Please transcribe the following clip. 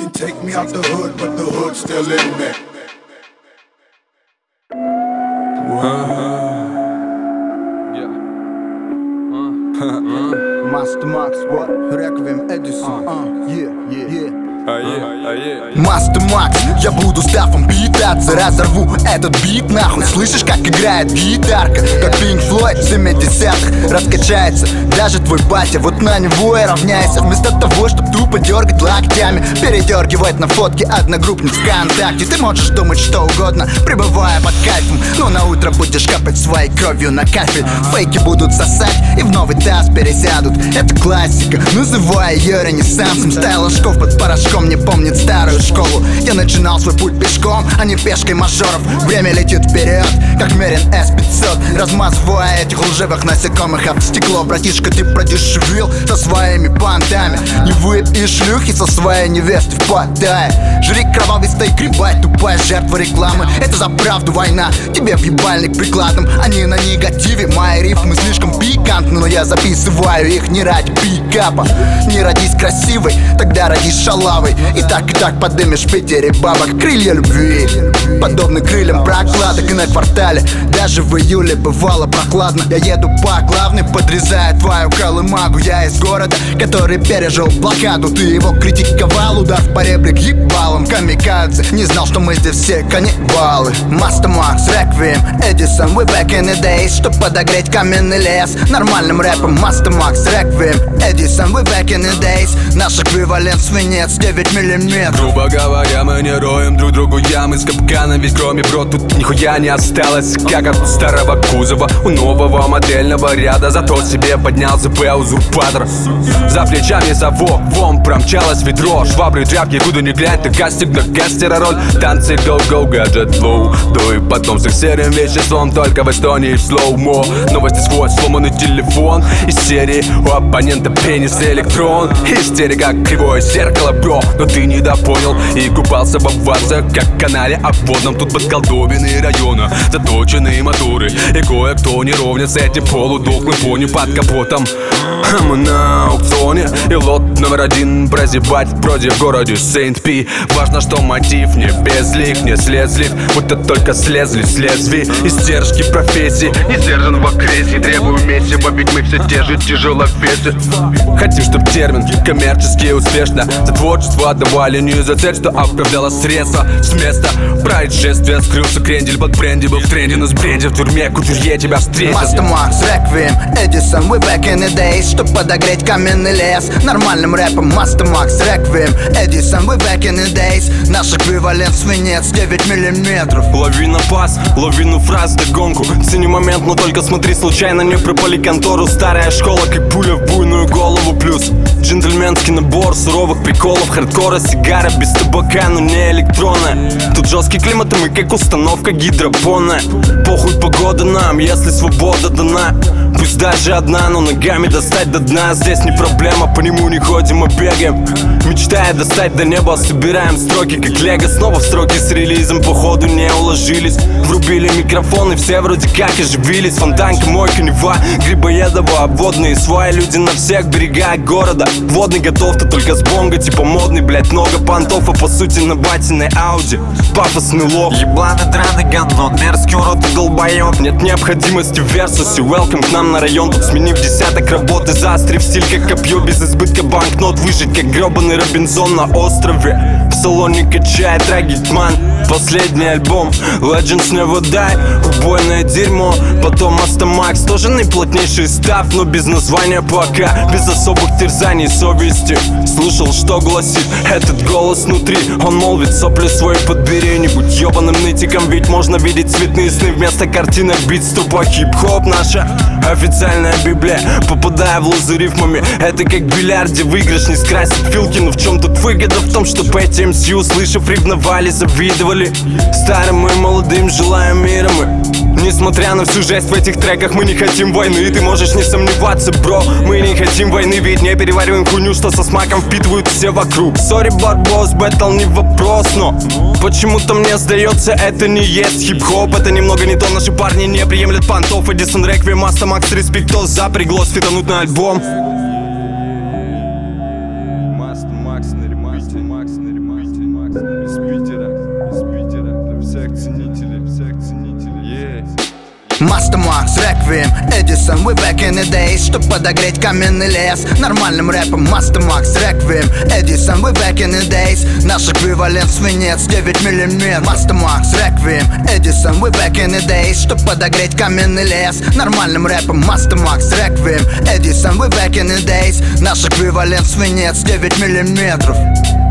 Can take me out the hood, but the hood's still in me. Master Max, what? Requiem Edison, yeah. Master Max, я буду стафом питаться. Разорву этот бит нахуй. Слышишь, как играет гитарка? Как Pink Floyd в 70-х. Раскачается даже твой батя. Вот на него и равняйся. Вместо того, чтоб тупо дергать локтями, передергивать на фотке одногруппниц ВКонтакте. Ты можешь думать что угодно, пребывая под кайфом, но на утро будешь капать своей кровью на кафель. Фейки будут сосать и в новый таз пересядут. Это классика, называя ее ренессансом. Стайл ложков под порошком не помнит старую школу. Я начинал свой путь пешком, а не пешкой мажоров. Время летит вперед, как Мерин S500, размазывая этих лживых насекомых об стекло. Братишка, ты продешевил со своими понтами. Не выпь и шлюхи со своей невестой в Паттайе. Жри кровавистой грибай, тупая жертва рекламы. Это за правду война, тебе в ебальник прикладом. Они на негативе, мои рифмы слишком пикантны, но я записываю их не ради пикапа. Не родись красивой, тогда родись шалавой. И так подымешь в Питере бабок. Крылья любви подобны крыльям прокладок. И на квартале даже в июле бывало прохладно. Я еду по главной, подрезая твою колымагу. Я из города, который пережил блокаду. Ты его критиковал, удар по ребрик ебалом. Камикадзе, не знал, что мы здесь все каннибалы. Master Max, Requiem, Edison, we back in the days. Чтоб подогреть каменный лес нормальным рэпом. Master Max, Requiem, Edison, we back in the days. Наш эквивалент свинец 9 миллиметров. Грубо говоря, мы не роем друг другу ямы с капканом. Ведь кроме бро тут нихуя не осталось. Как от старого кузова у нового модельного ряда. Зато себе поднял ЗП узурпатор. За плечами совок, вон промчалось ведро. Швабры, тряпки, куда ни глянь, ты кастик до кастера роль. Танцы, go-go, гаджет, флоу. Да и потом с их серым веществом. Только в Эстонии в слоумо. Новости сводят, сломанный телефон. Из серии у оппонента пенис электрон. Истерика, кривое зеркало, бро. Но ты недопонял и купался в обварцах, как в канале обводном. Тут подколдобенные района, заточенные моторы. И кое-кто не ровня с этим полудохлым пони под капотом. Мы на аукционе, и лот номер 1 прозябать против в городе Сейнт-Пи. Важно, что мотив не безлик, не слезлив, будто только слезли с лезвий. Издержки профессии, не сдержан в агрессии. Требую мести, ведь мы все те же тяжеловесы. Хотим, чтоб термин коммерчески успешно за творчество отдавали, не за цель, что оправдало средства с места происшествия. Скрылся крендель под бренди, был в тренде, но сбренди в тюрьме, кутюрье тебя встретит. Master Max, Requiem, Edison, we back in the days. Чтоб подогреть каменный лес нормальным рэпом. Master Max, Requiem, Edison, we back in the days. Наш эквивалент свинец 9 миллиметров. Лови на пас, лови на фраз догонку. Цени момент, но только смотри, случайно не пропали контору. Старая школа, как пуля в буйную голову. Плюс джентльменский набор суровых приколов. Хардкора, сигара без табака, но не электронная. Тут жесткий климат, и мы как установка гидропонная. Похуй погода нам, если свобода дана. Пусть даже одна, но ногами достать до дна. Здесь не проблема, по нему не ходим, а бегаем. Мечтая достать до неба, собираем строки как лего. Снова в строки с релизом, походу не уложились. Врубили микрофоны, все вроде как оживились. Фонтанка, мойка, Нева, Грибоедова, обводные свои люди на всех берегах города. Водный готов-то только с бонго, типа модный, блять, много понтов. А по сути на батиной Ауди пафосный лох. Ебаный драный гандон, мерзкий урод и долбоёб. Нет необходимости в версусе, welcome к нам на район. Тут сменив десяток работы, заострив стиль как копье. Без избытка банкнот, выжить как гребаный Робинзон на острове. В салоне качает Рагитман, последний альбом Legends Never Die, убойное дерьмо. Потом Master Max, тоже наиплотнейший став, но без названия пока, без особых терзаний совести. Слушал, что гласит этот голос внутри. Он молвит, сопли свои подбери. Не будь ебаным нытиком, ведь можно видеть цветные сны вместо картинок бит ступа. Хип-хоп наша официальная библия. Попадая в лузы рифмами, это как в бильярде. Выигрыш не скрасит филки, но в чем тут выгода? В том, что эти МС, услышав, ревновали, завидовали. Старым и молодым желаем мира мы. Несмотря на всю жесть в этих треках, мы не хотим войны. Ты можешь не сомневаться, бро. Мы не хотим войны, ведь не перевариваем хуйню, что со смаком впитывают все вокруг. Сори, барбос, бэтл не вопрос, но почему-то мне сдается, это не есть хип-хоп. Это немного не то, наши парни не приемлят понтов. Эдисон, Реквием, Master Max, респектос, запряглось фитануть на альбом. Master Max на ремастере. Из Питера, для всех ценителей, Master Max, Requiem, Edison, we back in the days. Чтоб подогреть каменный лес нормальным рэпом. Master Max, Requiem, Edison, we back in the days. Наш эквивалент свинец 9 миллиметров. Master Max, Requiem, Edison, we back in the days. Чтоб подогреть каменный лес нормальным рэпом. Master Max, Requiem, Edison, we back in the days. Наш эквивалент свинец 9 миллиметров.